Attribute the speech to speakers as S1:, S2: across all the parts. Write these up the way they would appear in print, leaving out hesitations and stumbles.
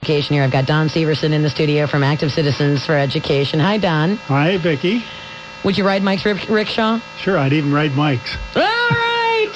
S1: Education here. I've got Don Severson in the studio from Active Citizens for Education. Hi, Don.
S2: Hi, Vicki.
S1: Would you ride Mike's rickshaw?
S2: Sure, I'd even ride Mike's.
S1: All right.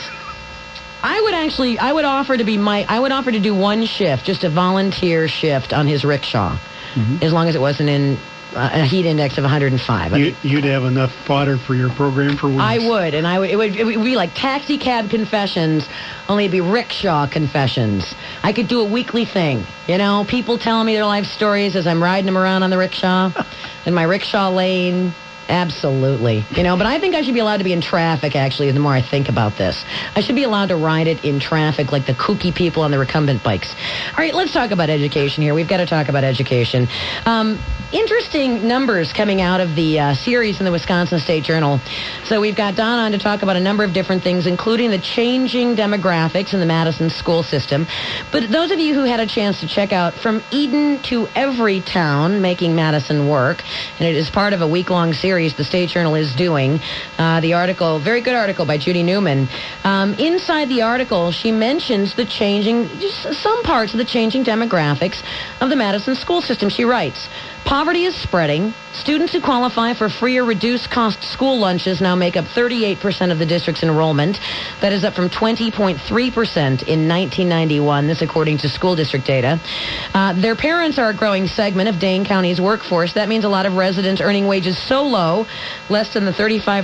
S1: I would offer to be Mike. I would offer to do one shift, just a volunteer shift on his rickshaw, as long as it wasn't in a heat index of 105.
S2: You'd have enough fodder for your program for weeks.
S1: I would, and it would be like taxi cab confessions, only it'd be rickshaw confessions. I could do a weekly thing, people telling me their life stories as I'm riding them around on the rickshaw, in my rickshaw lane. Absolutely. But I think I should be allowed to be in traffic, actually, the more I think about this. I should be allowed to ride it in traffic like the kooky people on the recumbent bikes. All right, let's talk about education here. We've got to talk about education. Interesting numbers coming out of the series in the Wisconsin State Journal. So we've got Don on to talk about a number of different things, including the changing demographics in the Madison school system. But those of you who had a chance to check out From Eden to Every Town, Making Madison Work, and it is part of a week-long series the State Journal is doing. The article, very good article by Judy Newman. Inside the article, she mentions some parts of the changing demographics of the Madison school system. She writes, poverty is spreading. Students who qualify for free or reduced cost school lunches now make up 38% of the district's enrollment. That is up from 20.3% in 1991, this according to school district data. Their parents are a growing segment of Dane County's workforce. That means a lot of residents earning wages so low, less than the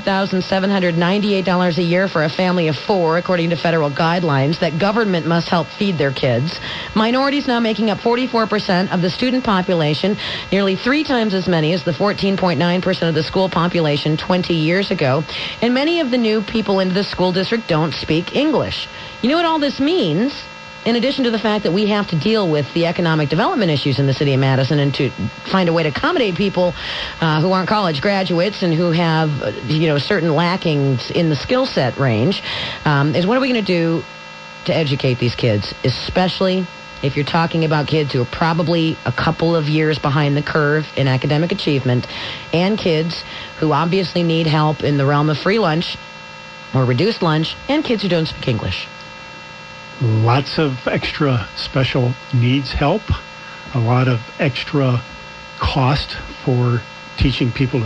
S1: $35,798 a year for a family of four, according to federal guidelines, that government must help feed their kids. Minorities now making up 44% of the student population, nearly 3 times as many as the 14.9% of the school population 20 years ago. And many of the new people into the school district don't speak English. You know what all this means? In addition to the fact that we have to deal with the economic development issues in the city of Madison and to find a way to accommodate people who aren't college graduates and who have, certain lackings in the skill set range, is what are we going to do to educate these kids, especially if you're talking about kids who are probably a couple of years behind the curve in academic achievement, and kids who obviously need help in the realm of free lunch or reduced lunch, and kids who don't speak English.
S2: Lots of extra special needs help, a lot of extra cost for teaching people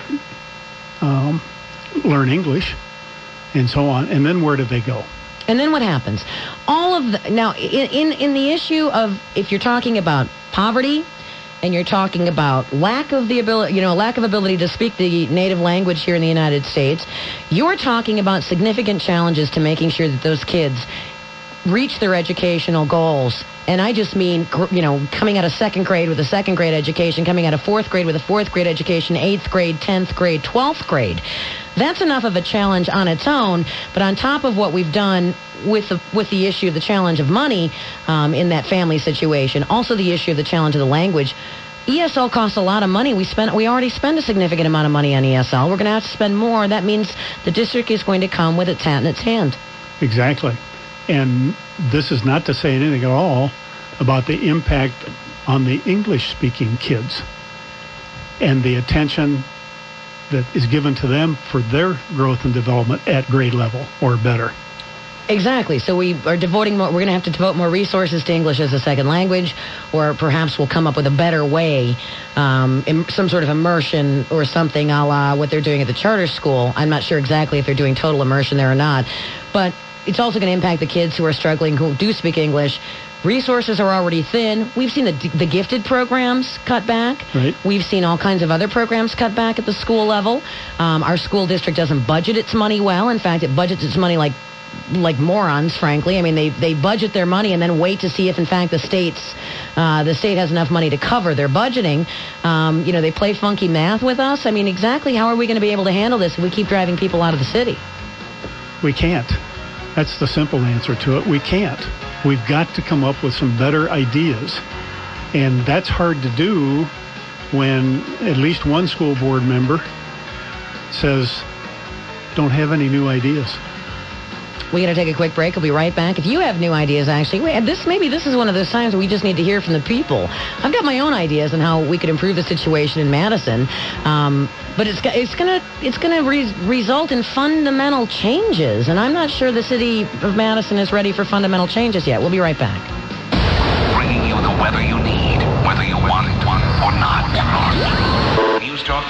S2: to learn English, and so on. And then where do they go?
S1: And then what happens? Now, in the issue of, if you're talking about poverty and you're talking about lack of ability to speak the native language here in the United States, you're talking about significant challenges to making sure that those kids reach their educational goals. And I just mean, coming out of second grade with a second grade education, coming out of fourth grade with a fourth grade education, 8th grade, 10th grade, 12th grade. That's enough of a challenge on its own. But on top of what we've done with the issue of the challenge of money in that family situation, also the issue of the challenge of the language, ESL costs a lot of money. We already spend a significant amount of money on ESL. We're going to have to spend more. That means the district is going to come with its hat in its hand.
S2: Exactly. And this is not to say anything at all about the impact on the English-speaking kids and the attention that is given to them for their growth and development at grade level or better.
S1: Exactly. So we're going to have to devote more resources to English as a second language, or perhaps we'll come up with a better way, some sort of immersion or something a la what they're doing at the charter school. I'm not sure exactly if they're doing total immersion there or not, but it's also going to impact the kids who are struggling, who do speak English. Resources are already thin. We've seen the gifted programs cut back.
S2: Right.
S1: We've seen all kinds of other programs cut back at the school level. Our school district doesn't budget its money well. In fact, it budgets its money like morons, frankly. I mean, they budget their money and then wait to see if, in fact, the state has enough money to cover their budgeting. They play funky math with us. I mean, exactly how are we going to be able to handle this if we keep driving people out of the city?
S2: We can't. That's the simple answer to it. We can't. We've got to come up with some better ideas. And that's hard to do when at least one school board member says, don't have any new ideas.
S1: We're going to take a quick break. We'll be right back. If you have new ideas, actually, maybe this is one of those times where we just need to hear from the people. I've got my own ideas on how we could improve the situation in Madison, but it's going to result in fundamental changes, and I'm not sure the city of Madison is ready for fundamental changes yet. We'll be right back.
S3: Bringing you the weather you need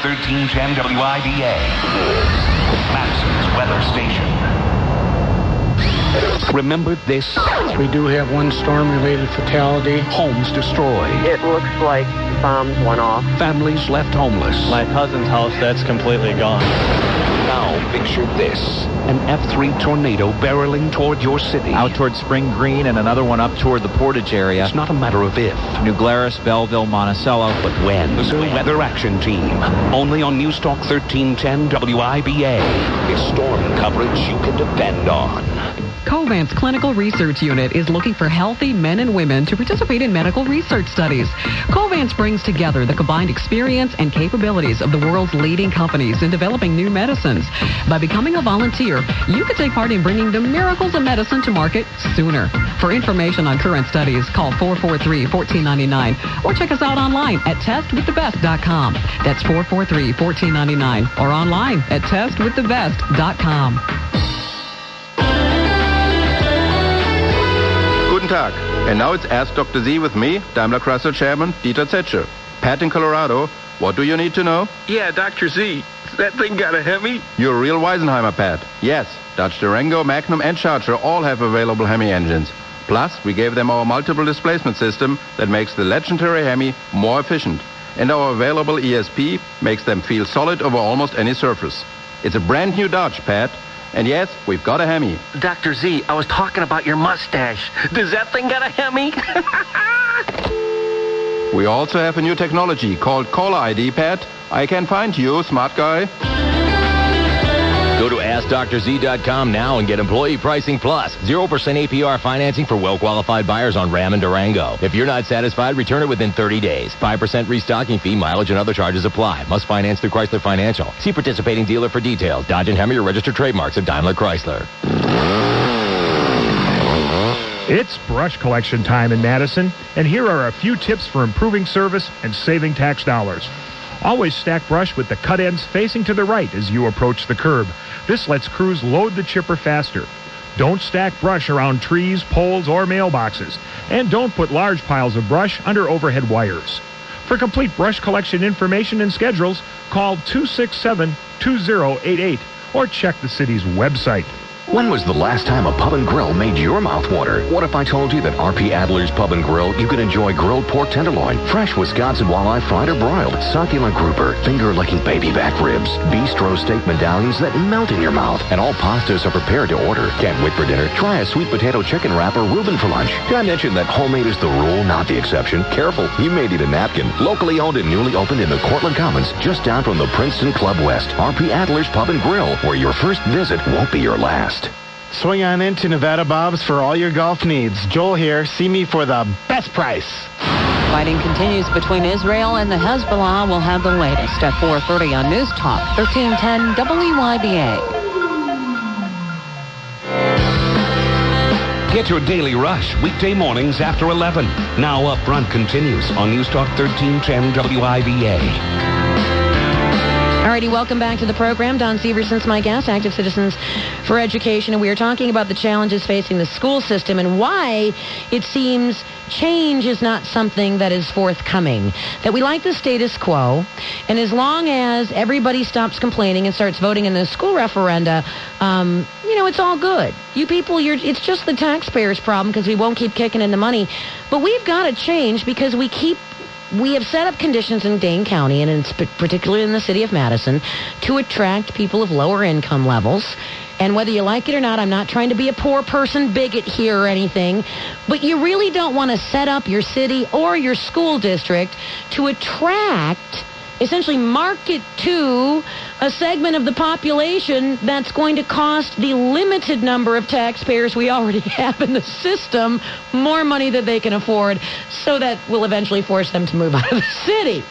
S3: 1310 WIBA, Madison's weather station. Remember this?
S4: We do have one storm-related fatality.
S3: Homes destroyed.
S5: It looks like bombs went off.
S3: Families left homeless.
S6: My cousin's house, that's completely gone.
S3: Now picture this. An F3 tornado barreling toward your city.
S6: Out toward Spring Green and another one up toward the Portage area.
S3: It's not a matter of if.
S6: New Glarus, Belleville, Monticello.
S3: But when? The Weather Action Team. Only on News Talk 1310 WIBA. It's storm coverage you can depend on.
S7: Covance Clinical Research Unit is looking for healthy men and women to participate in medical research studies. Covance brings together the combined experience and capabilities of the world's leading companies in developing new medicines. By becoming a volunteer, you can take part in bringing the miracles of medicine to market sooner. For information on current studies, call 443-1499 or check us out online at testwiththebest.com. That's 443-1499 or online at testwiththebest.com.
S8: Guten Tag. And now it's Ask Dr. Z with me, Daimler Chrysler Chairman Dieter Zetsche. Pat in Colorado, what do you need to know?
S9: Yeah, Dr. Z. That thing got a Hemi?
S8: You're a real Weisenheimer, Pat. Yes, Dodge Durango, Magnum, and Charger all have available Hemi engines. Plus, we gave them our multiple displacement system that makes the legendary Hemi more efficient. And our available ESP makes them feel solid over almost any surface. It's a brand new Dodge, Pat. And yes, we've got a Hemi.
S9: Dr. Z, I was talking about your mustache. Does that thing got a Hemi?
S8: We also have a new technology called Caller ID, Pat. I can find you, smart guy.
S10: Go to AskDrZ.com now and get employee pricing plus 0% APR financing for well-qualified buyers on Ram and Durango. If you're not satisfied, return it within 30 days. 5% restocking fee, mileage, and other charges apply. Must finance through Chrysler Financial. See participating dealer for details. Dodge and Hemi are registered trademarks of Daimler Chrysler.
S11: It's brush collection time in Madison, and here are a few tips for improving service and saving tax dollars. Always stack brush with the cut ends facing to the right as you approach the curb. This lets crews load the chipper faster. Don't stack brush around trees, poles, or mailboxes. And don't put large piles of brush under overhead wires. For complete brush collection information and schedules, call 267-2088 or check the city's website.
S3: When was the last time a pub and grill made your mouth water? What if I told you that R.P. Adler's Pub and Grill, you can enjoy grilled pork tenderloin, fresh Wisconsin walleye fried or broiled, succulent grouper, finger-licking baby back ribs, bistro steak medallions that melt in your mouth, and all pastas are prepared to order. Can't wait for dinner? Try a sweet potato chicken wrap or Reuben for lunch. Did I mention that homemade is the rule, not the exception? Careful, you may need a napkin. Locally owned and newly opened in the Cortland Commons, just down from the Princeton Club West. R.P. Adler's Pub and Grill, where your first visit won't be your last.
S12: Swing on into Nevada Bob's for all your golf needs. Joel here. See me for the best price.
S13: Fighting continues between Israel and the Hezbollah. We'll have the latest at 4:30 on News Talk 1310 WYBA.
S3: Get your daily rush weekday mornings after 11. Now Up Front continues on News Talk 1310 WIBA.
S1: Alrighty, welcome back to the program. Don Severson's my guest, Active Citizens for Education, and we are talking about the challenges facing the school system and why it seems change is not something that is forthcoming. That we like the status quo, and as long as everybody stops complaining and starts voting in the school referenda, it's all good. You people, it's just the taxpayers' problem because we won't keep kicking in the money. But we've got to change because we have set up conditions in Dane County, and particularly in the city of Madison, to attract people of lower income levels. And whether you like it or not, I'm not trying to be a poor person bigot here or anything, but you really don't want to set up your city or your school district to attract, essentially market to a segment of the population that's going to cost the limited number of taxpayers we already have in the system more money than they can afford, so that will eventually force them to move out of the city.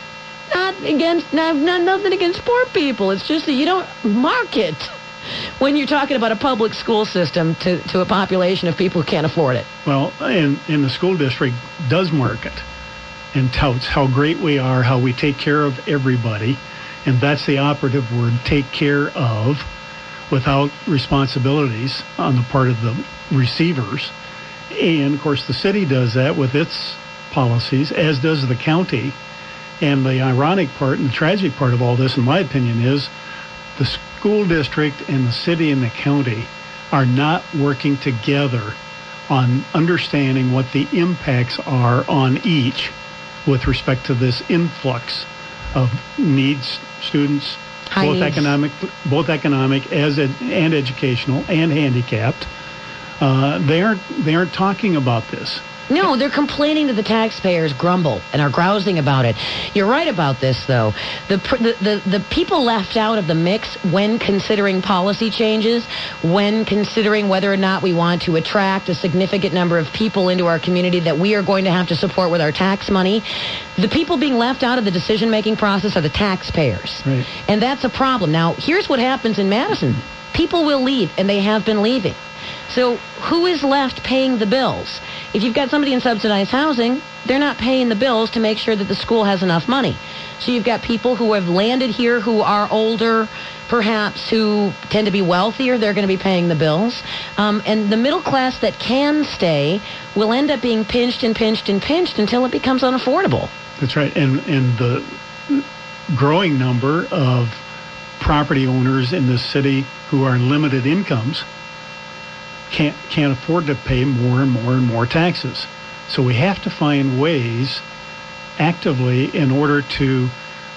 S1: Nothing against poor people. It's just that you don't market when you're talking about a public school system to a population of people who can't afford it.
S2: Well, and the school district does market and touts how great we are, how we take care of everybody. And that's the operative word, take care of, without responsibilities on the part of the receivers. And, of course, the city does that with its policies, as does the county. And the ironic part and the tragic part of all this, in my opinion, is the school district and the city and the county are not working together on understanding what the impacts are on each with respect to this influx of needs students, both economic and educational and handicapped. They aren't talking about this.
S1: No, they're complaining to the taxpayers, grumble, and are grousing about it. You're right about this, though. The people left out of the mix when considering policy changes, when considering whether or not we want to attract a significant number of people into our community that we are going to have to support with our tax money, the people being left out of the decision-making process are the taxpayers.
S2: Right.
S1: And that's a problem. Now, here's what happens in Madison. People will leave, and they have been leaving. So who is left paying the bills? If you've got somebody in subsidized housing, they're not paying the bills to make sure that the school has enough money. So you've got people who have landed here who are older, perhaps, who tend to be wealthier. They're going to be paying the bills. And the middle class that can stay will end up being pinched and pinched and pinched until it becomes unaffordable.
S2: That's right. And the growing number of property owners in this city who are limited incomes can't afford to pay more and more and more taxes. So we have to find ways actively in order to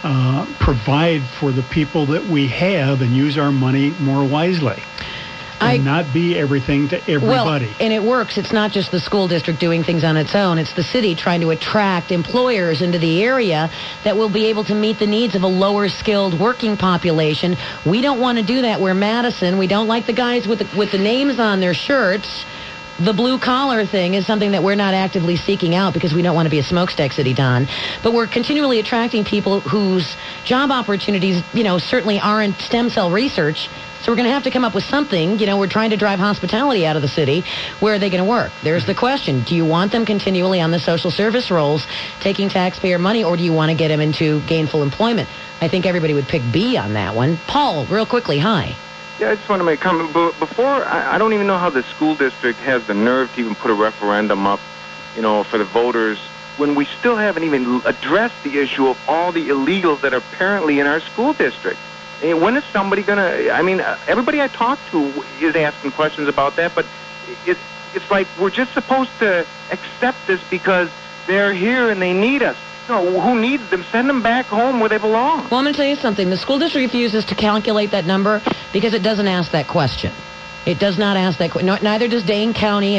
S2: provide for the people that we have and use our money more wisely. And not be everything to everybody.
S1: Well, and it works. It's not just the school district doing things on its own. It's the city trying to attract employers into the area that will be able to meet the needs of a lower-skilled working population. We don't want to do that. We're Madison. We don't like the guys with the names on their shirts. The blue-collar thing is something that we're not actively seeking out because we don't want to be a smokestack city, Don. But we're continually attracting people whose job opportunities, certainly aren't stem cell research. So we're going to have to come up with something. We're trying to drive hospitality out of the city. Where are they going to work? There's the question. Do you want them continually on the social service rolls, taking taxpayer money, or do you want to get them into gainful employment? I think everybody would pick B on that one. Paul, real quickly, hi.
S14: Yeah, I just want to make a comment. Before, I don't even know how the school district has the nerve to even put a referendum up, for the voters, when we still haven't even addressed the issue of all the illegals that are apparently in our school district. When is somebody going to... everybody I talk to is asking questions about that, but it's like we're just supposed to accept this because they're here and they need us. Who needs them? Send them back home where they belong.
S1: Well, I'm going to tell you something. The school district refuses to calculate that number because it doesn't ask that question. It does not ask that question. Neither does Dane County.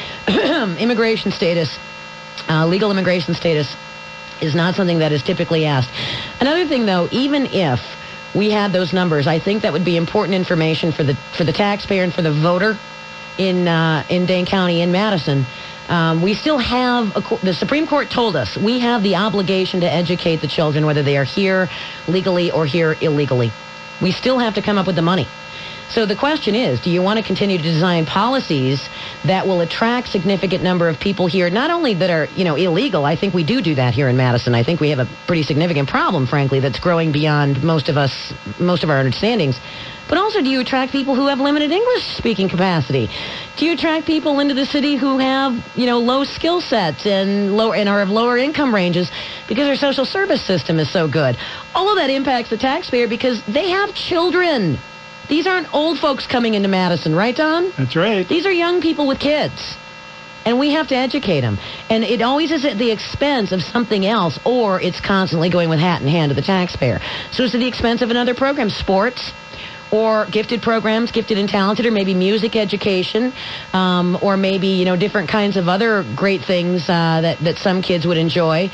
S1: Immigration status, legal immigration status is not something that is typically asked. Another thing, though, even if we had those numbers, I think that would be important information for the taxpayer and for the voter in Dane County, in Madison. We still have, the Supreme Court told us, we have the obligation to educate the children, whether they are here legally or here illegally. We still have to come up with the money. So the question is, do you want to continue to design policies that will attract significant number of people here, not only that are, illegal? I think we do that here in Madison. I think we have a pretty significant problem, frankly, that's growing beyond most of our understandings. But also, do you attract people who have limited English-speaking capacity? Do you attract people into the city who have, low skill sets and are of lower income ranges because our social service system is so good? All of that impacts the taxpayer because they have children. These aren't old folks coming into Madison, right, Don?
S2: That's right.
S1: These are young people with kids. And we have to educate them. And it always is at the expense of something else, or it's constantly going with hat in hand to the taxpayer. So it's at the expense of another program, sports, or gifted programs, gifted and talented, or maybe music education, or maybe, different kinds of other great things that some kids would enjoy.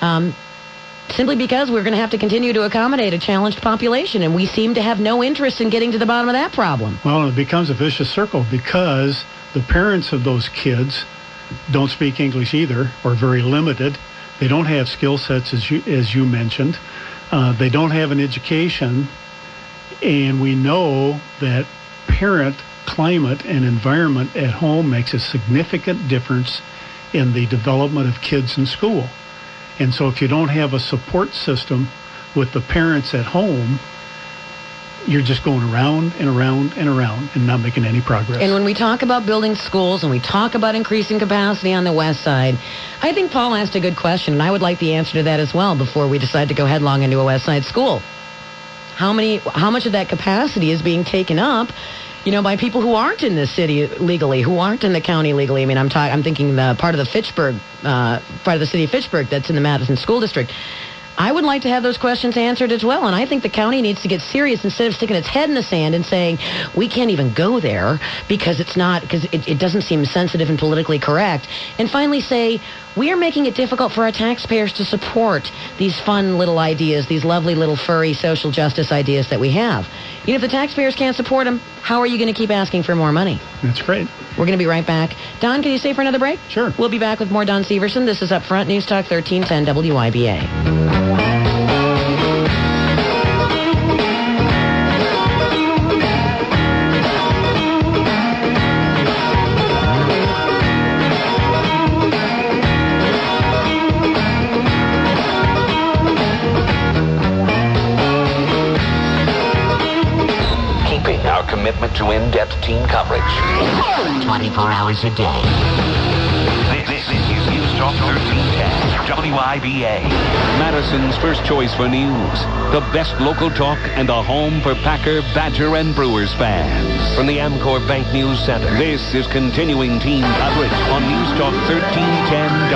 S1: Simply because we're going to have to continue to accommodate a challenged population, and we seem to have no interest in getting to the bottom of that problem.
S2: Well, it becomes a vicious circle because the parents of those kids don't speak English either, or very limited. They don't have skill sets, as you mentioned. They don't have an education, and we know that parent climate and environment at home makes a significant difference in the development of kids in school. And so if you don't have a support system with the parents at home, you're just going around and around and around and not making any progress.
S1: And when we talk about building schools and we talk about increasing capacity on the west side, I think Paul asked a good question, and I would like the answer to that as well before we decide to go headlong into a west side school. How much of that capacity is being taken up, by people who aren't in the city legally, who aren't in the county legally? I mean, I'm thinking the part of the Fitchburg, part of the city of Fitchburg that's in the Madison School District. I would like to have those questions answered as well, and I think the county needs to get serious instead of sticking its head in the sand and saying, we can't even go there because it doesn't seem sensitive and politically correct, and finally say, we are making it difficult for our taxpayers to support these fun little ideas, these lovely little furry social justice ideas that we have. If the taxpayers can't support them, how are you going to keep asking for more money?
S2: That's great.
S1: We're going to be right back. Don, can you stay for another break?
S2: Sure.
S1: We'll be back with more Don Severson. This is Up Front, News Talk 1310 WIBA.
S10: Commitment to in-depth team coverage. 24 hours a day.
S15: This is News Talk 1310, WIBA. Madison's first choice for news. The best local talk and a home for Packer, Badger, and Brewers fans.
S10: From the Amcor Bank News Center.
S15: This is continuing team coverage on News Talk 1310,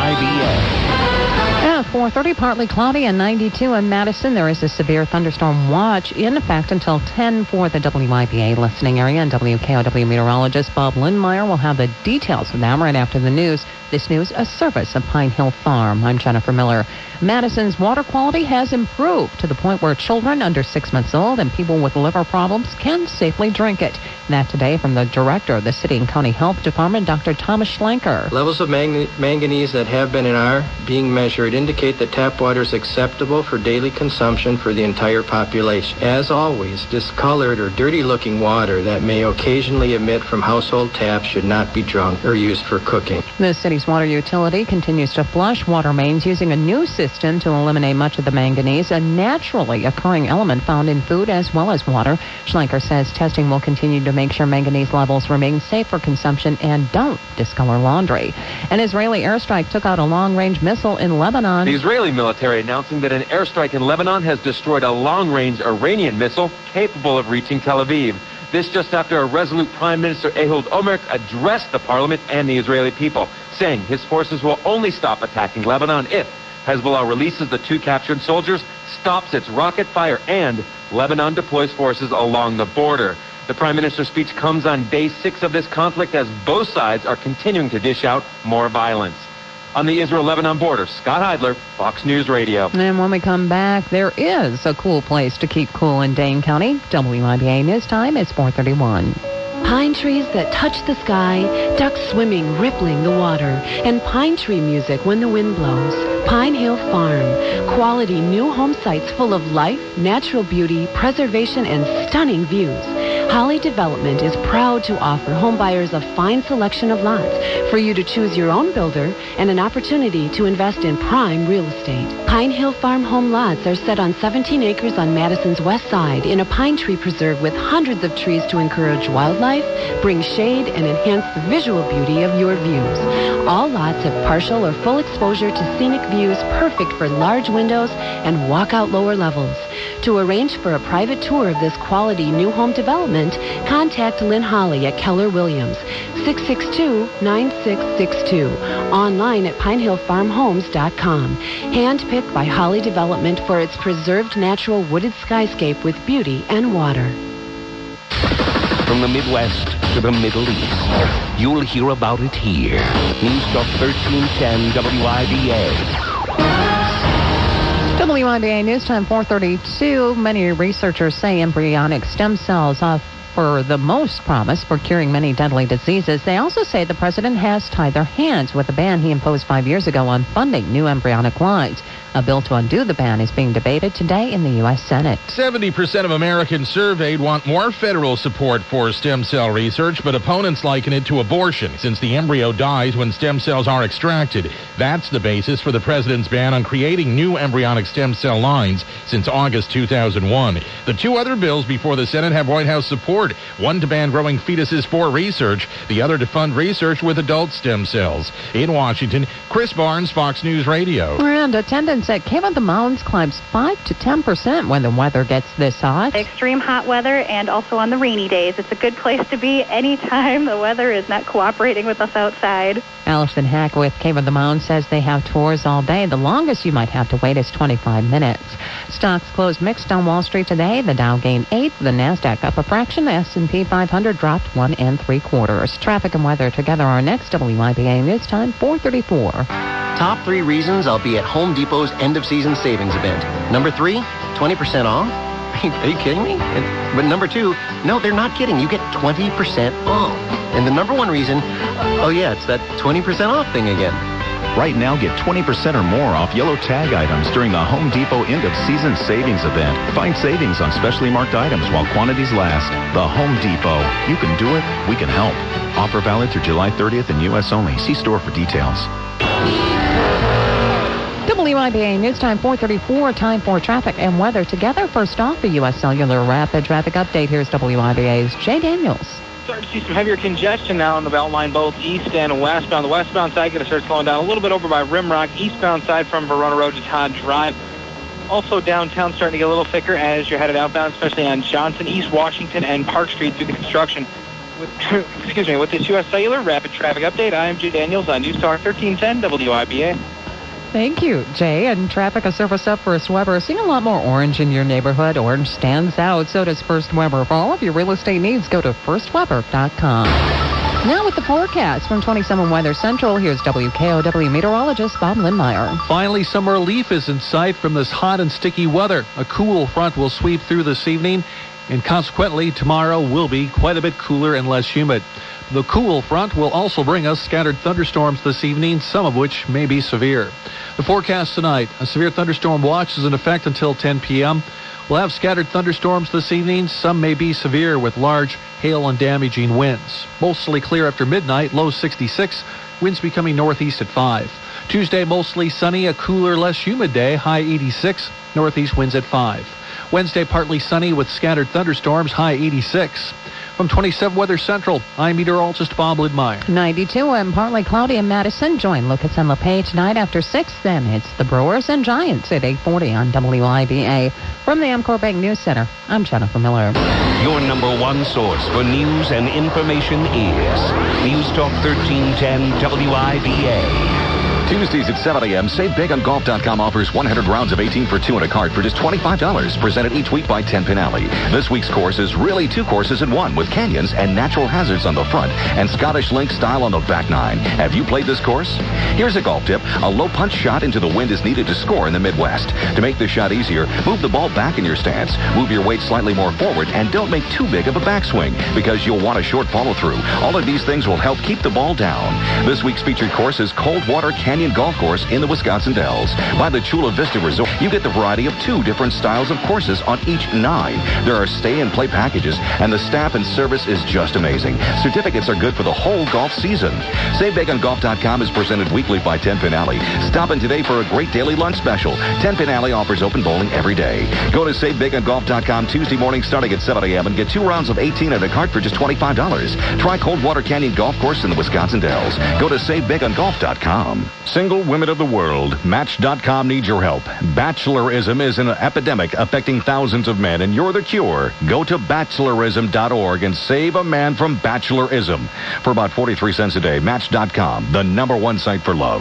S15: WIBA.
S13: At 4:30, partly cloudy and 92 in Madison. There is a severe thunderstorm watch in effect until 10 for the WIBA listening area. And WKOW meteorologist Bob Lindmeyer will have the details of that right after the news. This news, a service of Pine Hill Farm. I'm Jennifer Miller. Madison's water quality has improved to the point where children under 6 months old and people with liver problems can safely drink it. That today from the director of the City and County Health Department, Dr. Thomas Schlenker.
S16: Levels of manganese that have been and are being measured indicate that tap water is acceptable for daily consumption for the entire population. As always, discolored or dirty-looking water that may occasionally emit from household taps should not be drunk or used for cooking.
S13: The city's water utility continues to flush water mains using a new system to eliminate much of the manganese, a naturally occurring element found in food as well as water. Schlenker says testing will continue to make sure manganese levels remain safe for consumption and don't discolor laundry. An Israeli airstrike took out a long-range missile in Lebanon.
S17: The Israeli military announcing that an airstrike in Lebanon has destroyed a long-range Iranian missile capable of reaching Tel Aviv. This just after a resolute Prime Minister Ehud Olmert addressed the parliament and the Israeli people, saying his forces will only stop attacking Lebanon if Hezbollah releases the 2 captured soldiers, stops its rocket fire, and Lebanon deploys forces along the border. The Prime Minister's speech comes on day 6 of this conflict as both sides are continuing to dish out more violence. On the Israel-Lebanon border, Scott Heidler, Fox News Radio.
S13: And when we come back, there is a cool place to keep cool in Dane County. WIBA News Time, it's 4:31.
S18: Pine trees that touch the sky, ducks swimming, rippling the water, and pine tree music when the wind blows. Pine Hill Farm. Quality new home sites full of life, natural beauty, preservation, and stunning views. Holly Development is proud to offer homebuyers a fine selection of lots for you to choose your own builder and an opportunity to invest in prime real estate. Pine Hill Farm home lots are set on 17 acres on Madison's west side in a pine tree preserve with hundreds of trees to encourage wildlife, bring shade, and enhance the visual beauty of your views. All lots have partial or full exposure to scenic views perfect for large windows and walkout lower levels. To arrange for a private tour of this quality new home development, contact Lynn Holly at Keller Williams, 662-9662. Online at pinehillfarmhomes.com. Handpicked by Holly Development for its preserved natural wooded skyscape with beauty and water.
S15: From the Midwest to the Middle East, you'll hear about it here. News Talk 1310 WIBA.
S13: WIBA News Time 4:32. Many researchers say embryonic stem cells offer the most promise for curing many deadly diseases. They also say the president has tied their hands with a ban he imposed 5 years ago on funding new embryonic lines. A bill to undo the ban is being debated today in the U.S. Senate.
S19: 70% of Americans surveyed want more federal support for stem cell research, but opponents liken it to abortion, since the embryo dies when stem cells are extracted. That's the basis for the president's ban on creating new embryonic stem cell lines since August 2001. The two other bills before the Senate have White House support. One to ban growing fetuses for research, the other to fund research with adult stem cells. In Washington, Chris Barnes, Fox News Radio.
S13: And attendance at Cave of the Mountains climbs 5 to 10% when the weather gets this hot.
S20: Extreme hot weather and also on the rainy days. It's a good place to be anytime the weather is not cooperating with us outside.
S13: Allison Hack with Cave of the Mountains says they have tours all day. The longest you might have to wait is 25 minutes. Stocks closed mixed on Wall Street today. The Dow gained 8, the Nasdaq up a fraction, the S&P 500 dropped 1 3/4. Traffic and weather together are next. WYBA News Time 4:34.
S21: Top 3 reasons I'll be at Home Depot's end-of-season savings event. Number 3, 20% off. Are you kidding me? But number 2, no, they're not kidding. You get 20% off. And the number 1 reason, it's that 20% off thing again.
S22: Right now, get 20% or more off yellow tag items during the Home Depot end-of-season savings event. Find savings on specially marked items while quantities last. The Home Depot. You can do it. We can help. Offer valid through July 30th in U.S. only. See store for details.
S13: WIBA News Time 4:34. Time for traffic and weather together. First off, the U.S. Cellular Rapid Traffic Update. Here's WIBA's Jay Daniels.
S23: Starting to see some heavier congestion now on the Beltline, both east and westbound. The westbound side going to start slowing down a little bit over by Rimrock. Eastbound side from Verona Road to Todd Drive. Also downtown starting to get a little thicker as you're headed outbound, especially on Johnson, East Washington, and Park Street through the construction. With this U.S. Cellular Rapid Traffic Update, I am Jay Daniels on News Talk 1310 WIBA.
S13: Thank you, Jay. And traffic a surface up for Weber. Seeing a lot more orange in your neighborhood. Orange stands out. So does First Weber. For all of your real estate needs, go to firstweber.com. Now with the forecast from 27 Weather Central, here's WKOW meteorologist Bob Lindmeyer.
S24: Finally, some relief is in sight from this hot and sticky weather. A cool front will sweep through this evening, and consequently, tomorrow will be quite a bit cooler and less humid. The cool front will also bring us scattered thunderstorms this evening, some of which may be severe. The forecast tonight, a severe thunderstorm watch is in effect until 10 p.m. We'll have scattered thunderstorms this evening. Some may be severe with large hail and damaging winds. Mostly clear after midnight, low 66, winds becoming northeast at 5. Tuesday, mostly sunny, a cooler, less humid day, high 86, northeast winds at 5. Wednesday, partly sunny with scattered thunderstorms, high 86. From 27 Weather Central, I'm meteorologist Bob Lidmeyer.
S13: 92 and partly cloudy in Madison. Join Lucas and LePage tonight after 6. Then it's the Brewers and Giants at 8:40 on WIBA. From the Amcor Bank News Center, I'm Jennifer Miller.
S15: Your number 1 source for news and information is News Talk 1310 WIBA.
S3: Tuesdays at 7 a.m., SaveBigOnGolf.com offers 100 rounds of 18 for 2 and a cart for just $25, presented each week by 10 Pin Alley. This week's course is really 2 courses in 1, with canyons and natural hazards on the front and Scottish Link style on the back 9. Have you played this course? Here's a golf tip. A low punch shot into the wind is needed to score in the Midwest. To make the shot easier, move the ball back in your stance, move your weight slightly more forward, and don't make too big of a backswing, because you'll want a short follow-through. All of these things will help keep the ball down. This week's featured course is Coldwater Canyon Golf Course in the Wisconsin Dells. By the Chula Vista Resort, you get the variety of 2 different styles of courses on each 9. There are stay and play packages, and the staff and service is just amazing. Certificates are good for the whole golf season. SaveBigOnGolf.com is presented weekly by 10 Pin Alley. Stop in today for a great daily lunch special. 10 Pin Alley offers open bowling every day. Go to SaveBigOnGolf.com Tuesday morning starting at 7 a.m. and get 2 rounds of 18 and a cart for just $25. Try Coldwater Canyon Golf Course in the Wisconsin Dells. Go to SaveBigOnGolf.com. Single women of the world, Match.com needs your help. Bachelorism is an epidemic affecting thousands of men, and you're the cure. Go to bachelorism.org and save a man from bachelorism. For about 43 cents a day, Match.com, the number 1 site for love.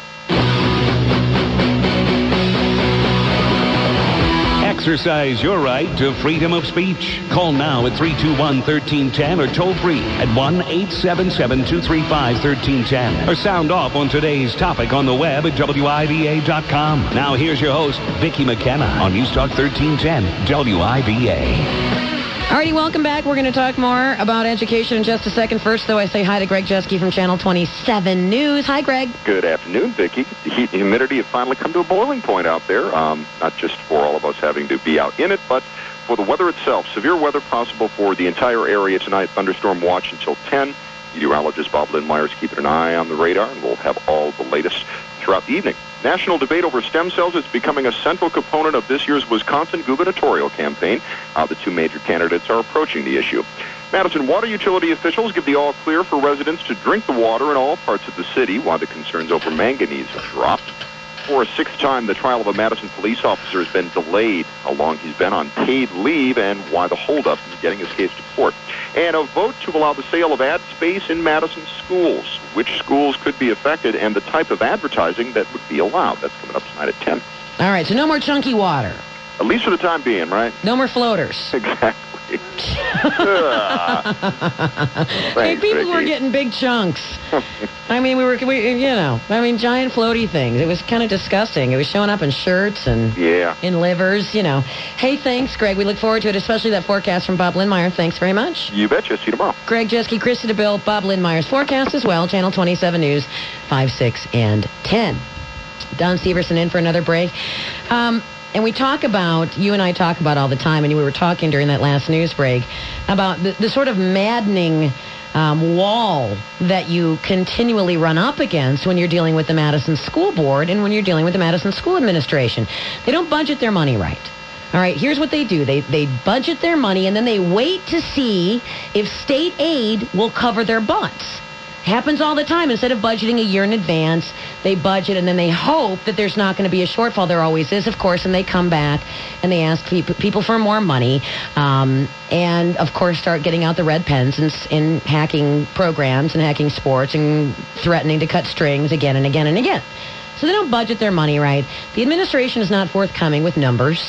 S15: Exercise your right to freedom of speech. Call now at 321-1310 or toll free at 1-877-235-1310 or sound off on today's topic on the web at WIBA.com. Now here's your host, Vicki McKenna on News Talk 1310 WIBA.
S1: Alrighty, welcome back. We're going to talk more about education in just a second. First, though, I say hi to Greg Jeske from Channel 27 News. Hi, Greg.
S4: Good afternoon, Vicki. The heat and humidity have finally come to a boiling point out there, not just for all of us having to be out in it, but for the weather itself. Severe weather possible for the entire area tonight. Thunderstorm watch until 10. Meteorologist Bob Lindmeyer's keeping an eye on the radar, and we'll have all the latest throughout the evening. National debate over stem cells is becoming a central component of this year's Wisconsin gubernatorial campaign. The two major candidates are approaching the issue. Madison water utility officials give the all-clear for residents to drink the water in all parts of the city, while the concerns over manganese have dropped. For a sixth time, the trial of a Madison police officer has been delayed. How long he's been on paid leave and why the holdup in getting his case to court. And a vote to allow the sale of ad space in Madison schools. Which schools could be affected and the type of advertising that would be allowed. That's coming up tonight at 10.
S1: All right, so no more chunky water.
S4: At least for the time being, right?
S1: No more floaters.
S4: Exactly.
S1: Hey,
S4: Thanks,
S1: people
S4: Vicki.
S1: were getting big chunks. I mean, giant floaty things. It was kind of disgusting. It was showing up in shirts and in livers, Hey, thanks, Greg. We look forward to it, especially that forecast from Bob Lindmeyer. Thanks very much.
S4: You betcha. See you tomorrow.
S1: Greg Jeske, Krista DeBille, Bob Lindmeyer's forecast as well. Channel 27 News, 5, 6, and 10. Don Severson in for another break. And you and I talk about all the time, and we were talking during that last news break about the sort of maddening wall that you continually run up against when you're dealing with the Madison School Board and when you're dealing with the Madison School Administration. They don't budget their money right. All right, here's what they do. They budget their money, and then they wait to see if state aid will cover their butts. Happens all the time. Instead of budgeting a year in advance, they budget and then they hope that there's not going to be a shortfall. There always is, of course, and they come back and they ask people for more money and, of course, start getting out the red pens and hacking programs and hacking sports and threatening to cut strings again and again and again. So they don't budget their money right. The administration is not forthcoming with numbers.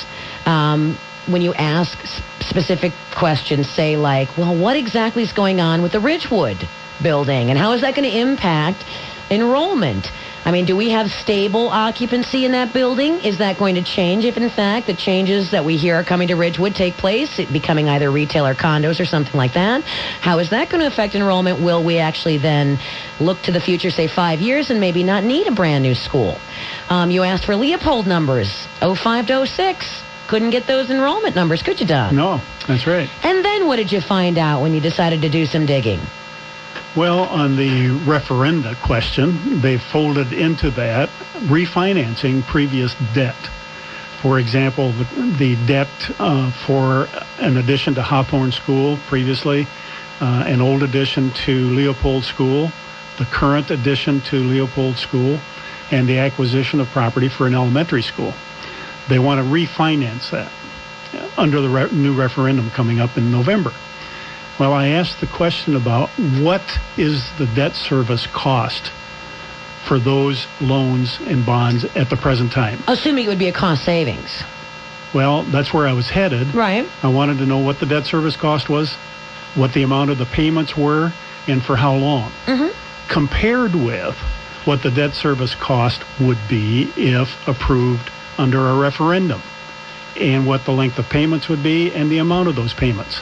S1: When you ask specific questions, say like, well, what exactly is going on with the Ridgewood building, and how is that going to impact enrollment? I mean, do we have stable occupancy in that building? Is that going to change if, in fact, the changes that we hear are coming to Ridgewood take place, it becoming either retail or condos or something like that? How is that going to affect enrollment? Will we actually then look to the future, say 5 years, and maybe not need a brand new school? You asked for Leopold numbers, 05 to 06. Couldn't get those enrollment numbers, could you, Don?
S2: No, that's right.
S1: And then what did you find out when you decided to do some digging?
S2: Well, on the referenda question, they folded into that refinancing previous debt. For example, the debt for an addition to Hawthorne School previously, an old addition to Leopold School, the current addition to Leopold School, and the acquisition of property for an elementary school. They want to refinance that under the new referendum coming up in November. Well, I asked the question about what is the debt service cost for those loans and bonds at the present time.
S1: Assuming it would be a cost savings.
S2: Well, that's where I was headed.
S1: Right.
S2: I wanted to know what the debt service cost was, what the amount of the payments were, and for how long. Mm-hmm. Compared with what the debt service cost would be if approved under a referendum, and what the length of payments would be, and the amount of those payments.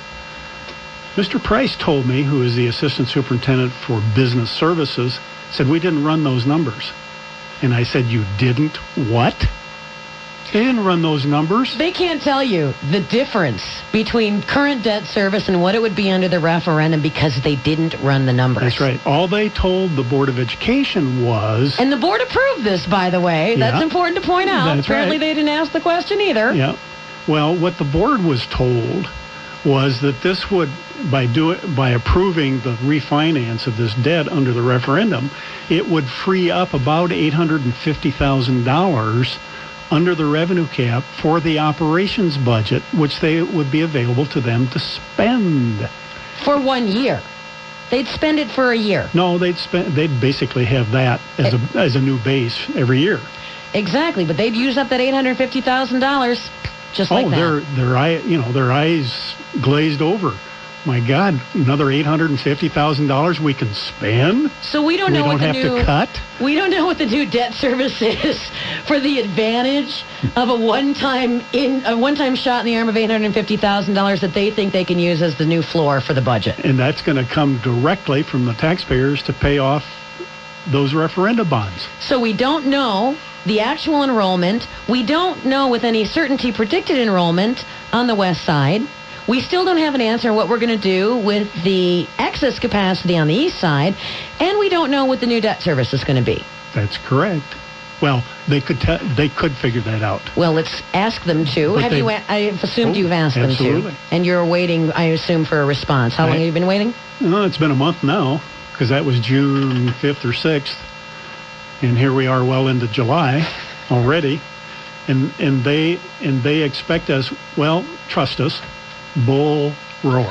S2: Mr. Price told me, who is the Assistant Superintendent for Business Services, said, we didn't run those numbers. And I said, you didn't what? They didn't run those numbers.
S1: They can't tell you the difference between current debt service and what it would be under the referendum because they didn't run the numbers.
S2: That's right. All they told the Board of Education was...
S1: And the board approved this, by the way. That's important to point out.
S2: That's
S1: Apparently they didn't ask the question either.
S2: Yeah. Well, what the board was told was that this would, by approving the refinance of this debt under the referendum, it would free up about $850,000 under the revenue cap for the operations budget, which they would be available to them to spend.
S1: For 1 year. They'd spend it for a year.
S2: No, they'd basically have that as a new base every year.
S1: Exactly, but they'd use up that $850,000 just like that.
S2: Their eyes glazed over my God, another $850,000 we can spend?
S1: So we don't know
S2: we
S1: what
S2: don't
S1: the
S2: have
S1: new
S2: to cut?
S1: We don't know what the new debt service is for the advantage of a one-time shot in the arm of $850,000 that they think they can use as the new floor for the budget.
S2: And that's going to come directly from the taxpayers to pay off those referenda bonds.
S1: So we don't know the actual enrollment. We don't know with any certainty predicted enrollment on the west side. We still don't have an answer on what we're going to do with the excess capacity on the east side, and we don't know what the new debt service is going to be.
S2: That's correct. Well, they could figure that out.
S1: Well, let's ask them to.
S2: But
S1: I've assumed you've asked
S2: absolutely.
S1: them to, and you're waiting, I assume, for a response. How long have you been waiting?
S2: It's been a month now, because that was June 5th or 6th, and here we are well into July already, and they expect us. Well, trust us. Bull roar.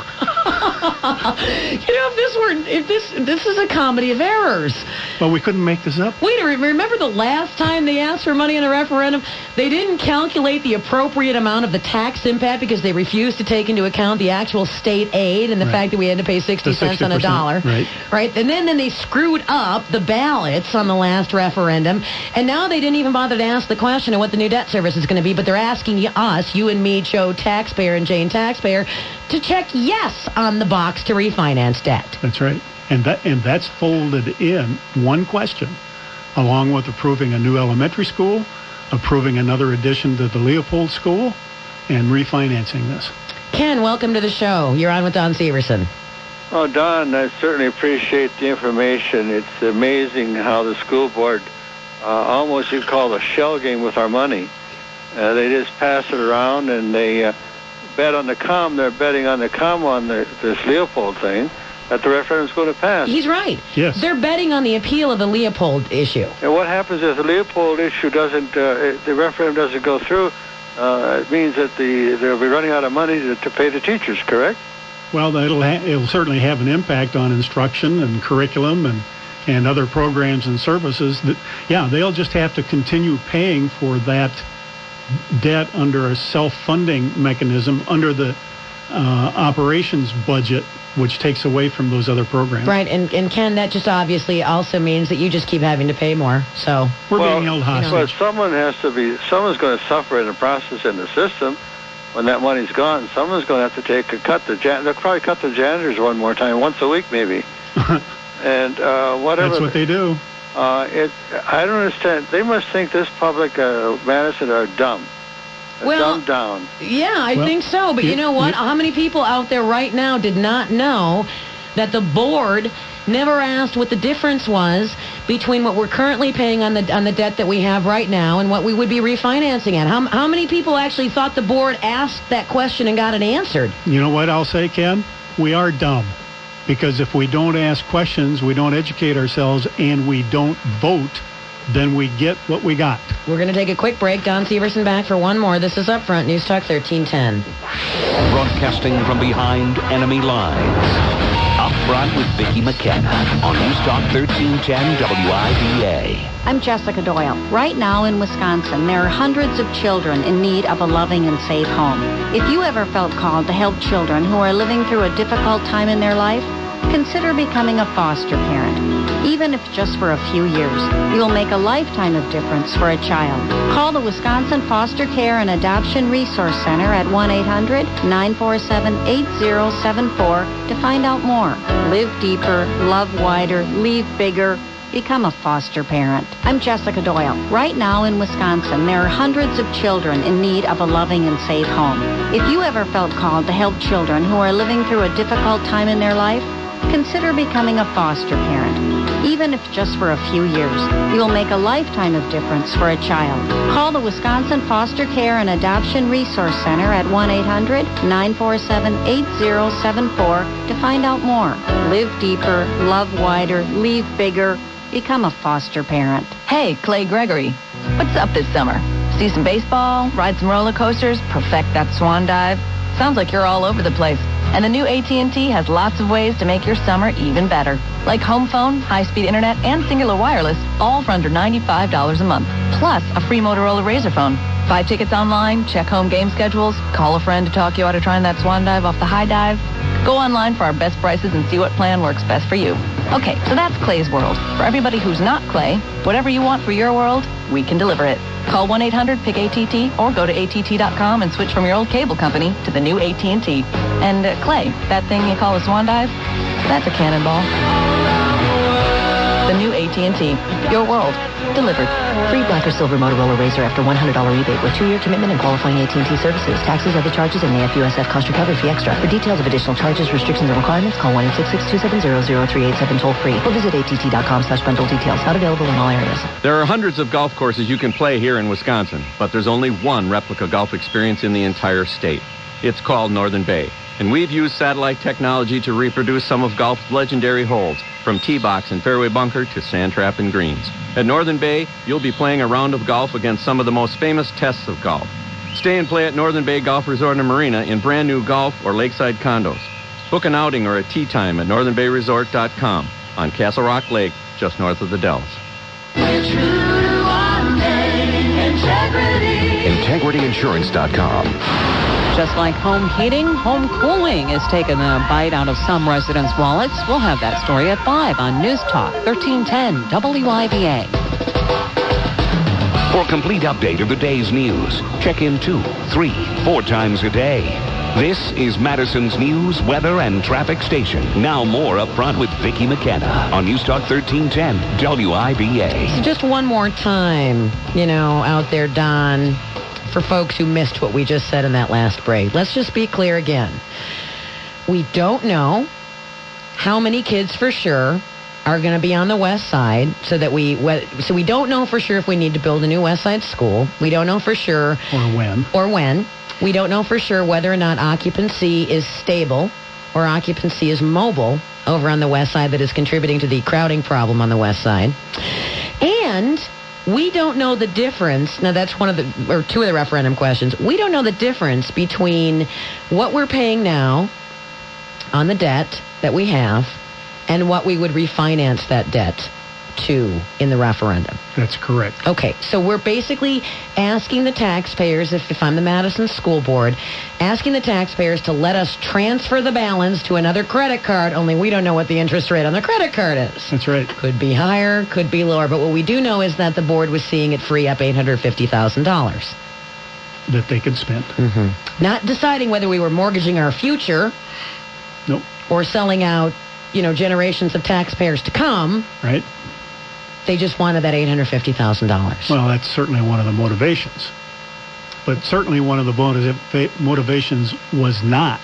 S1: If this is a comedy of errors.
S2: Well, we couldn't make this up.
S1: Wait, remember the last time they asked for money in the referendum? They didn't calculate the appropriate amount of the tax impact because they refused to take into account the actual state aid and the fact that we had to pay 60 cents on a dollar. Right. And then they screwed up the ballots on the last referendum, and now they didn't even bother to ask the question of what the new debt service is going to be, but they're asking us, you and me, Joe taxpayer and Jane taxpayer, to check yes on the box to refinance debt.
S2: That's right. And that's folded in one question, along with approving a new elementary school, approving another addition to the Leopold School, and refinancing this.
S1: Ken, welcome to the show. You're on with Don Severson.
S5: Oh, Don, I certainly appreciate the information. It's amazing how the school board almost, you could call it a shell game with our money. They just pass it around, and they bet on the come. They're betting on the come on this Leopold thing, that the referendum's going to pass.
S1: He's right.
S2: Yes.
S1: They're betting on the appeal of the Leopold issue.
S5: And what happens if the Leopold issue doesn't, the referendum doesn't go through? It means that they'll be running out of money to pay the teachers, correct?
S2: Well, it'll certainly have an impact on instruction and curriculum and other programs and services. They'll just have to continue paying for that debt under a self-funding mechanism under the operations budget, which takes away from those other programs.
S1: Right, and Ken, that just obviously also means that you just keep having to pay more. So
S2: we're being held hostage.
S5: But someone's going to suffer in the process in the system when that money's gone. Someone's going to have to take a cut. They'll probably cut the janitors one more time, once a week maybe. And whatever.
S2: That's what they do.
S5: I don't understand. They must think this public, Madison, are dumb. Dumbed down.
S1: Yeah, I think so. But you know what? How many people out there right now did not know that the board never asked what the difference was between what we're currently paying on the debt that we have right now and what we would be refinancing at? How many people actually thought the board asked that question and got it answered?
S2: You know what I'll say, Ken? We are dumb. Because if we don't ask questions, we don't educate ourselves, and we don't vote, then we get what we got.
S1: We're going to take a quick break. Don Severson back for one more. This is Up Front, News Talk 1310.
S15: Broadcasting from behind enemy lines. Up Front with Vicki McKenna on News Talk 1310 WIBA.
S6: I'm Jessica Doyle. Right now in Wisconsin, there are hundreds of children in need of a loving and safe home. If you ever felt called to help children who are living through a difficult time in their life, consider becoming a foster parent. Even if just for a few years, you'll make a lifetime of difference for a child. Call the Wisconsin Foster Care and Adoption Resource Center at 1-800-947-8074 to find out more. Live deeper, love wider, leave bigger. Become a foster parent. I'm Jessica Doyle. Right now in Wisconsin, there are hundreds of children in need of a loving and safe home. If you ever felt called to help children who are living through a difficult time in their life, consider becoming a foster parent. Even if just for a few years, you'll make a lifetime of difference for a child. Call the Wisconsin Foster Care and Adoption Resource Center at 1-800-947-8074 to find out more. Live deeper, love wider, leave bigger. Become a foster parent.
S7: Hey, Clay Gregory. What's up this summer? See some baseball, ride some roller coasters, perfect that swan dive? Sounds like you're all over the place. And the new AT&T has lots of ways to make your summer even better. Like home phone, high-speed internet, and singular wireless, all for under $95 a month. Plus a free Motorola Razr phone. Buy tickets online, check home game schedules, call a friend to talk you out of trying that swan dive off the high dive. Go online for our best prices and see what plan works best for you. Okay, so that's Clay's World. For everybody who's not Clay, whatever you want for your world, we can deliver it. Call 1-800-PICK-ATT or go to ATT.com and switch from your old cable company to the new AT&T. And Clay, that thing you call a swan dive, that's a cannonball. The new AT&T. Your world. Delivered.
S1: Free black or silver Motorola Razr after $100 rebate with 2-year commitment and qualifying AT&T services. Taxes, other charges, and AFUSF cost recovery fee extra. For details of additional charges, restrictions, and requirements, call 1-866-270-0387 toll-free or visit att.com/bundle details. Not available in all areas.
S8: There are hundreds of golf courses you can play here in Wisconsin, but there's only one replica golf experience in the entire state. It's called Northern Bay. And we've used satellite technology to reproduce some of golf's legendary holes, from tee box and fairway bunker to sand trap and greens. At Northern Bay, you'll be playing a round of golf against some of the most famous tests of golf. Stay and play at Northern Bay Golf Resort and Marina in brand new golf or lakeside condos. Book an outing or a tee time at northernbayresort.com on Castle Rock Lake, just north of the Dells.
S9: We're true to our name, integrity.
S3: IntegrityInsurance.com.
S13: Just like home heating, home cooling is taking a bite out of some residents' wallets. We'll have that story at 5 on News Talk 1310 WIBA.
S15: For a complete update of the day's news, check in 2, 3, 4 times a day. This is Madison's news, weather, and traffic station. Now more up front with Vicki McKenna on News Talk 1310 WIBA.
S1: So just one more time, out there, Don, for folks who missed what we just said in that last break. Let's just be clear again. We don't know how many kids for sure are going to be on the west side, so we don't know for sure if we need to build a new west side school. We don't know for sure or when. We don't know for sure whether or not occupancy is stable or occupancy is mobile over on the west side that is contributing to the crowding problem on the west side. And we don't know the difference. Now, that's two of the referendum questions. We don't know the difference between what we're paying now on the debt that we have and what we would refinance that debt to in the referendum.
S2: That's correct.
S1: Okay, so we're basically asking the taxpayers, if I'm the Madison School Board, asking the taxpayers to let us transfer the balance to another credit card, only we don't know what the interest rate on the credit card is.
S2: That's right.
S1: Could be higher, could be lower, but what we do know is that the board was seeing it free up $850,000.
S2: That they could spend.
S1: Mm-hmm. Not deciding whether we were mortgaging our future.
S2: Nope.
S1: Or selling out, generations of taxpayers to come.
S2: Right.
S1: They just wanted that $850,000.
S2: Well, that's certainly one of the motivations. But certainly one of the motivations was not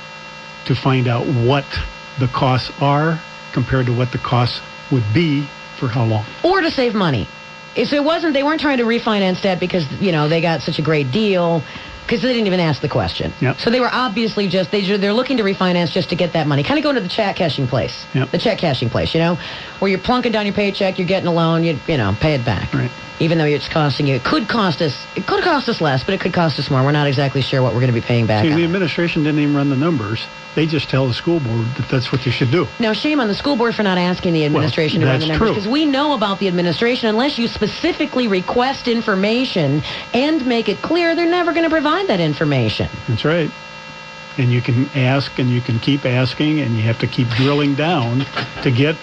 S2: to find out what the costs are compared to what the costs would be for how long.
S1: Or to save money. So they weren't trying to refinance debt because, they got such a great deal, because they didn't even ask the question.
S2: Yep.
S1: So they were obviously they're looking to refinance just to get that money. Kind of going to the check cashing place.
S2: Yep.
S1: The check cashing place, where you're plunking down your paycheck, you're getting a loan, you pay it back.
S2: Right.
S1: Even though it's costing you, it could cost us less, but it could cost us more. We're not exactly sure what we're going to be paying back.
S2: See,
S1: on.
S2: the administration didn't even run the numbers. They just tell the school board that that's what you should do.
S1: Now, shame on the school board for not asking the administration to run the numbers. Because we know about the administration. Unless you specifically request information and make it clear, they're never going to provide that information.
S2: That's right. And you can ask and you can keep asking and you have to keep drilling down to get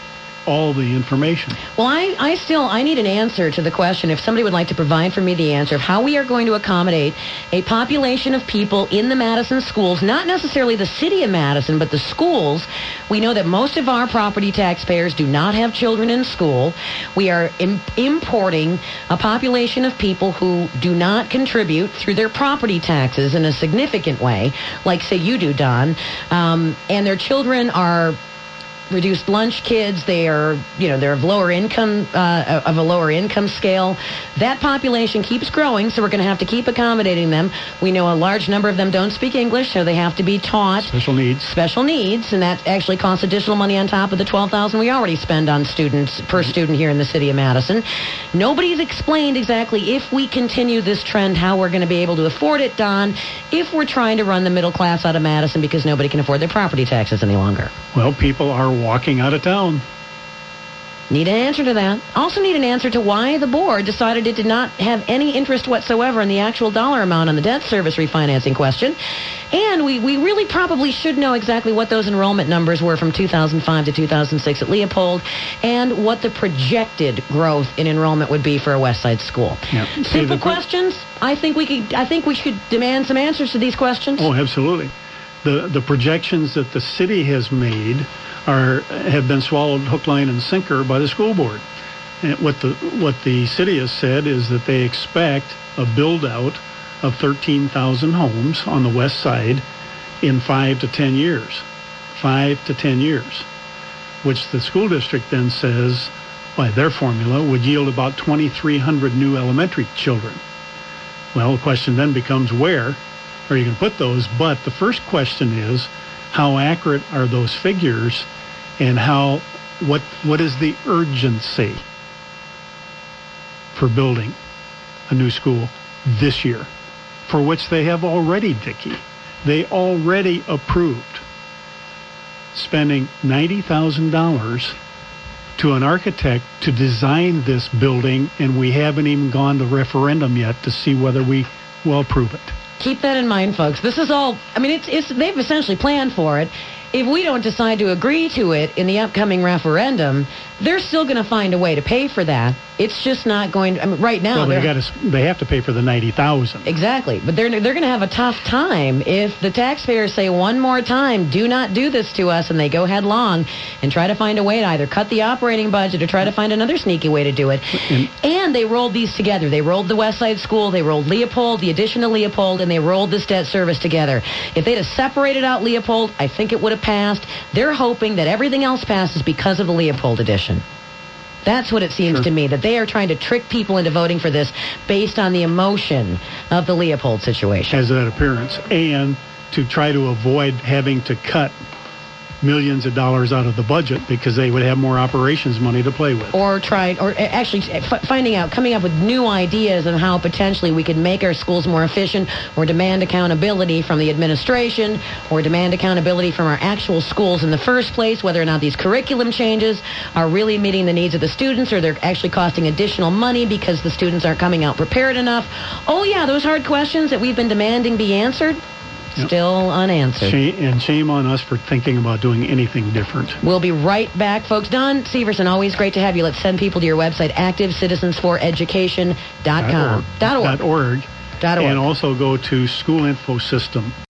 S2: all the information.
S1: Well, I need an answer to the question, if somebody would like to provide for me the answer of how we are going to accommodate a population of people in the Madison schools, not necessarily the city of Madison, but the schools. We know that most of our property taxpayers do not have children in school. We are importing a population of people who do not contribute through their property taxes in a significant way, like, say, you do, Don, and their children are reduced lunch kids. They are, they're of lower income, of a lower income scale. That population keeps growing, so we're going to have to keep accommodating them. We know a large number of them don't speak English, so they have to be taught
S2: special needs,
S1: and that actually costs additional money on top of the $12,000 we already spend on students per student here in the city of Madison. Nobody's explained exactly, if we continue this trend, how we're going to be able to afford it, Don, if we're trying to run the middle class out of Madison because nobody can afford their property taxes any longer.
S2: Well, people are walking out of town.
S1: Need an answer to that. Also need an answer to why the board decided it did not have any interest whatsoever in the actual dollar amount on the debt service refinancing question. And we really probably should know exactly what those enrollment numbers were from 2005 to 2006 at Leopold and what the projected growth in enrollment would be for a West Side school.
S2: Yep.
S1: Simple questions. I think we should demand some answers to these questions.
S2: Oh, absolutely. The projections that the city has made have been swallowed hook, line, and sinker by the school board. And what the city has said is that they expect a build-out of 13,000 homes on the west side in 5 to 10 years. 5 to 10 years, which the school district then says, by their formula, would yield about 2,300 new elementary children. Well, the question then becomes where are you going to put those? But the first question is, how accurate are those figures, and what is the urgency for building a new school this year, for which they have already, Vicki, they already approved spending $90,000 to an architect to design this building, and we haven't even gone to referendum yet to see whether we will approve it.
S1: Keep that in mind, folks. This is all, I mean, they've essentially planned for it. If we don't decide to agree to it in the upcoming referendum, they're still going to find a way to pay for that. It's just not going to, I mean, right now.
S2: Well, they have to pay for the $90,000.
S1: Exactly. But they're going to have a tough time if the taxpayers say one more time, do not do this to us, and they go headlong and try to find a way to either cut the operating budget or try to find another sneaky way to do it. And they rolled these together. They rolled the West Side School, they rolled Leopold, the addition to Leopold, and they rolled this debt service together. If they'd have separated out Leopold, I think it would have passed. They're hoping that everything else passes because of the Leopold edition. That's what it seems to me, that they are trying to trick people into voting for this based on the emotion of the Leopold situation.
S2: Has that appearance. And to try to avoid having to cut millions of dollars out of the budget because they would have more operations money to play with.
S1: Or coming up with new ideas on how potentially we could make our schools more efficient, or demand accountability from the administration, or demand accountability from our actual schools in the first place, whether or not these curriculum changes are really meeting the needs of the students, or they're actually costing additional money because the students aren't coming out prepared enough. Oh yeah, those hard questions that we've been demanding be answered. Still unanswered.
S2: Shame on us for thinking about doing anything different.
S1: We'll be right back, folks. Don Severson, always great to have you. Let's send people to your website, ActiveCitizensForEducation.com. .org.
S2: And also go to School Info System.